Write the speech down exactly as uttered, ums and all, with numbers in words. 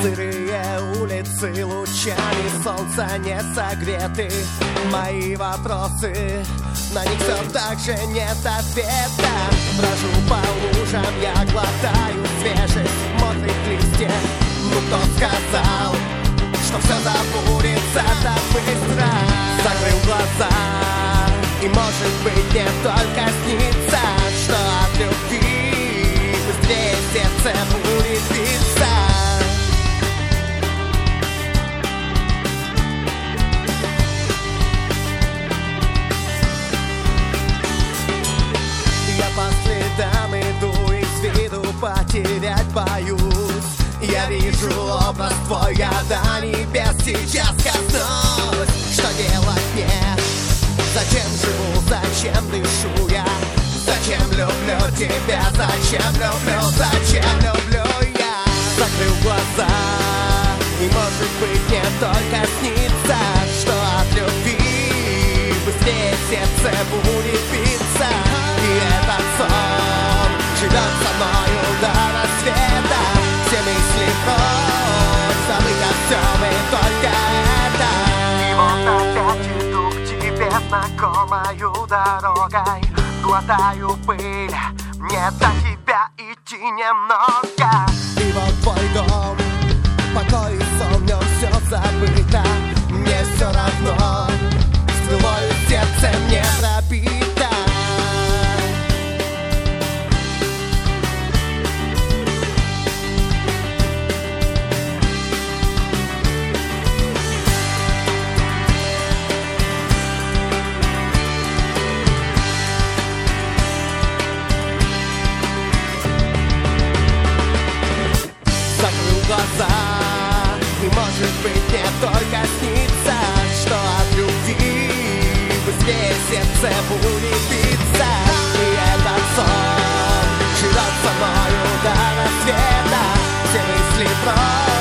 Сырые улицы лучами солнца не согреты. Мои вопросы, на них все так же нет ответа. Брожу по лужам, я глотаю свежесть мокрых листьев. Ну кто сказал, что все забудется так быстро? Закрыл глаза, и может быть мне только снится, что от любви быстрее сердце будет биться. Я по следам иду, из виду потерять боюсь. Я вижу образ твой, я до небес сейчас коснусь. Что делать мне? Зачем живу, зачем дышу я? Зачем люблю тебя, зачем люблю, зачем люблю я? Закрыл глаза, и может быть мне только снится, что от любви быстрее сердце будет биться. И этот сон живет со мною до рассвета. Все мысли прочь, забыть о всем и только это. И вот опять иду к тебе знакомою дорогой. Глотаю пыль, мне до тебя идти немного. И вот твой дом, покой и сон, в нем все забыто. Мне все равно, стрелою сердце мне пробито. Глаза, и может быть мне только снится, что от любви быстрее сердце будет биться. И этот сон живет со мною до рассвета. Все мысли прочь,